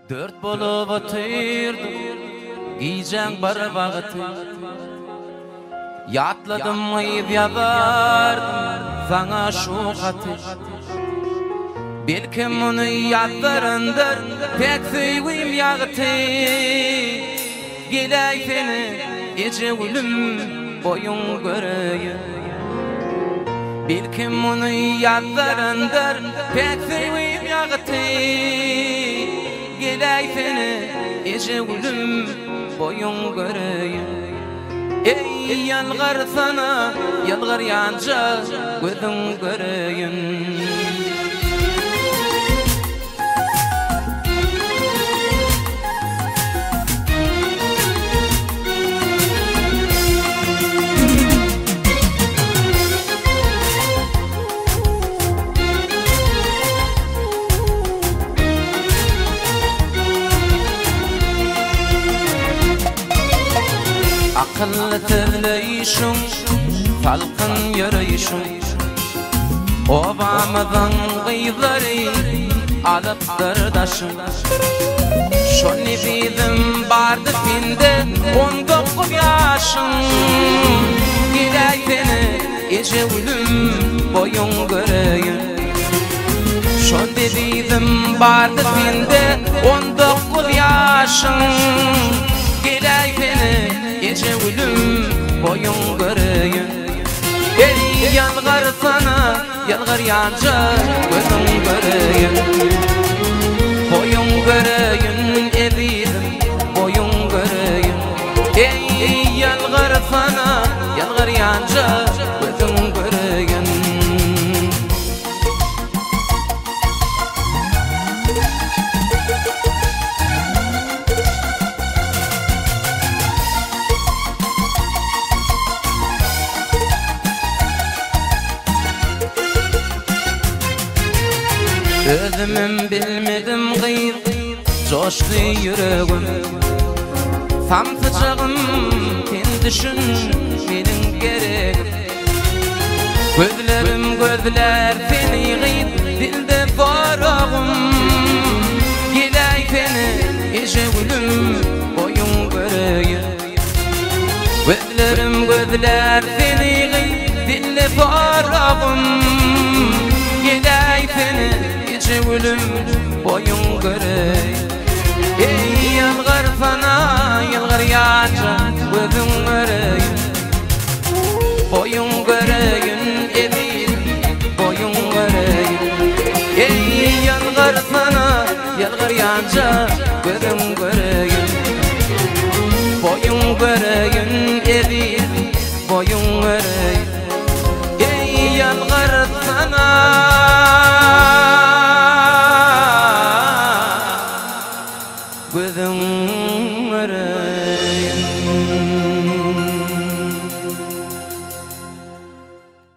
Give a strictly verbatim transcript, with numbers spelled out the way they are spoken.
Dört bolup oturdum, giyeceğim bar vaqti. Yatladım ayıp yabardım sana şu hati. Belkim onu yadlarındır pek süyüm yağıtı. Giley seni gece ölüm boyun göreyim. Belkim onu yadlarındır pek süyüm yağıtı. Giley seni gece ölüm boyun göreyim. Ey yalgar sana, yalgar yanca gözün göreyim. Akıllı tevleyişim, salkın yürüyüşüm. Obamızın kıyıları alıp dırdaşım. Şoni bizim bardı pinde on dokuz yaşım. Giley seni gece ölüm boyun göreyim. Şoni bizim bardı pinde on dokuz yaşım. Giley seni gece ölüm boyun göreyim. Ey yalgar sana, yalgar yanca gözün göreyim. Boyun göreyim, evidim boyun göreyim. Ey yalgar sana, yalgar yanca gözün göreyim. Özümüm bilmedim gıyır, coştu yüreğim. Samsıcağım sen düşün benim gereğim. Gözlerim gözler seni gıyır, dilde farağım. Giley seni gece ölüm boyun göreyim. Gözlerim gözler seni gıyır, dilde farağım. Giley seni gece ölüm boyun göreyim. Ey yalgar sana, yalgar yanca gözün göreyim. Boyun göreyim, emin boyun göreyim. Ey yalgar sana, yalgar yanca gözün göreyim. Boyun göreyim, emin boyun göreyim.